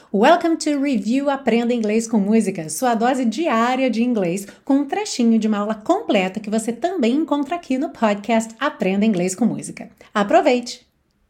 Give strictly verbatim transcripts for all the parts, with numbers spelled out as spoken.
Welcome to Review Aprenda Inglês com Música, sua dose diária de inglês com um trechinho de uma aula completa que você também encontra aqui no podcast Aprenda Inglês com Música. Aproveite!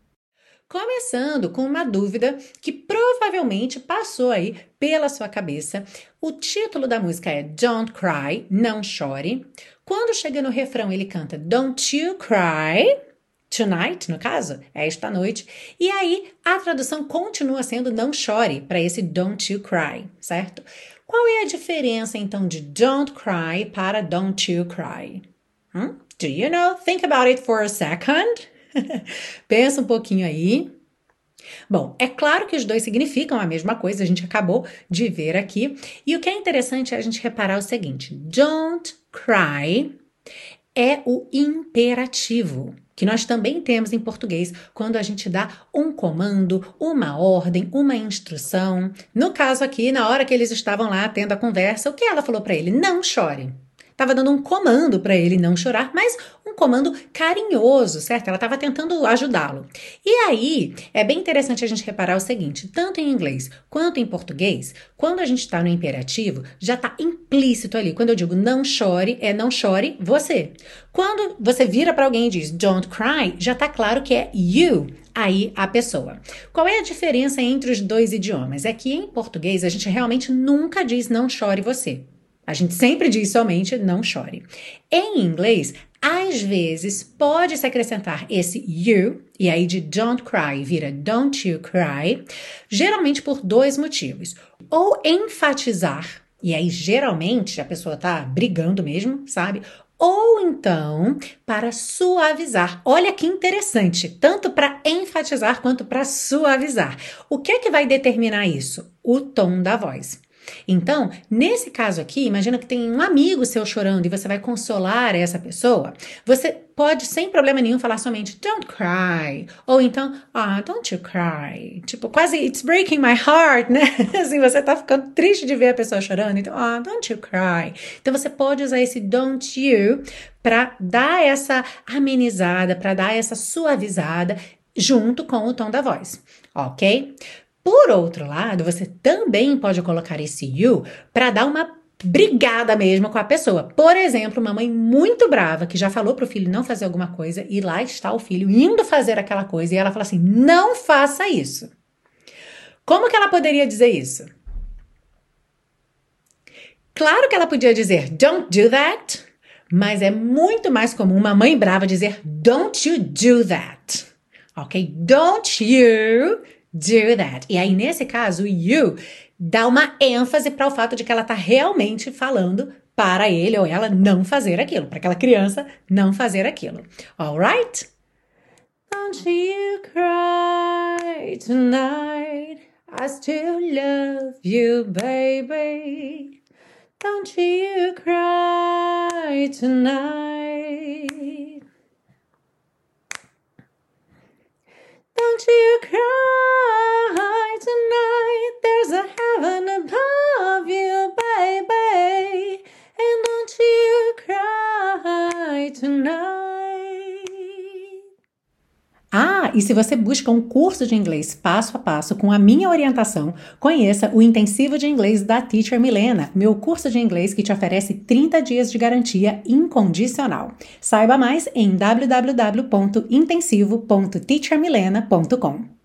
Começando com uma dúvida que provavelmente passou aí pela sua cabeça. O título da música é Don't Cry, Não Chore. Quando chega no refrão ele canta Don't You Cry Tonight, no caso, é esta noite. E aí, a tradução continua sendo não chore, para esse don't you cry, certo? Qual é a diferença, então, de don't cry para don't you cry? Hmm? Do you know? Think about it for a second. Pensa um pouquinho aí. Bom, é claro que os dois significam a mesma coisa, a gente acabou de ver aqui. E o que é interessante é a gente reparar o seguinte, don't cry é o imperativo, que nós também temos em português quando a gente dá um comando, uma ordem, uma instrução. No caso aqui, na hora que eles estavam lá tendo a conversa, o que ela falou para ele? Não chore. Estava dando um comando para ele não chorar, mas um comando carinhoso, certo? Ela estava tentando ajudá-lo. E aí, é bem interessante a gente reparar o seguinte, tanto em inglês quanto em português, quando a gente está no imperativo, já está implícito ali. Quando eu digo não chore, é não chore você. Quando você vira para alguém e diz don't cry, já está claro que é you. Aí a pessoa. Qual é a diferença entre os dois idiomas? É que em português a gente realmente nunca diz não chore você. A gente sempre diz somente não chore. Em inglês, às vezes, pode-se acrescentar esse you, e aí de don't cry vira don't you cry, geralmente por dois motivos. Ou enfatizar, e aí geralmente a pessoa tá brigando mesmo, sabe? Ou então para suavizar. Olha que interessante, tanto para enfatizar quanto para suavizar. O que é que vai determinar isso? O tom da voz. Então, nesse caso aqui, imagina que tem um amigo seu chorando e você vai consolar essa pessoa, você pode sem problema nenhum falar somente don't cry, ou então, ah, don't you cry, tipo, quase it's breaking my heart, né? Assim, você tá ficando triste de ver a pessoa chorando, então, ah, don't you cry. Então, você pode usar esse don't you para dar essa amenizada, para dar essa suavizada junto com o tom da voz, ok? Por outro lado, você também pode colocar esse you para dar uma brigada mesmo com a pessoa. Por exemplo, uma mãe muito brava que já falou para o filho não fazer alguma coisa e lá está o filho indo fazer aquela coisa e ela fala assim, não faça isso. Como que ela poderia dizer isso? Claro que ela podia dizer don't do that, mas é muito mais comum uma mãe brava dizer don't you do that. Ok? Don't you do that. E aí, nesse caso, o you dá uma ênfase para o fato de que ela está realmente falando para ele ou ela não fazer aquilo, para aquela criança não fazer aquilo. Alright? Don't you cry tonight, I still love you, baby. Don't you cry tonight. Don't you cry tonight, there's a heaven above you, baby. And don't you cry tonight. Ah, e se você busca um curso de inglês passo a passo com a minha orientação, conheça o Intensivo de Inglês da Teacher Milena, meu curso de inglês que te oferece trinta dias de garantia incondicional. Saiba mais em w w w ponto intensivo ponto teacher milena ponto com.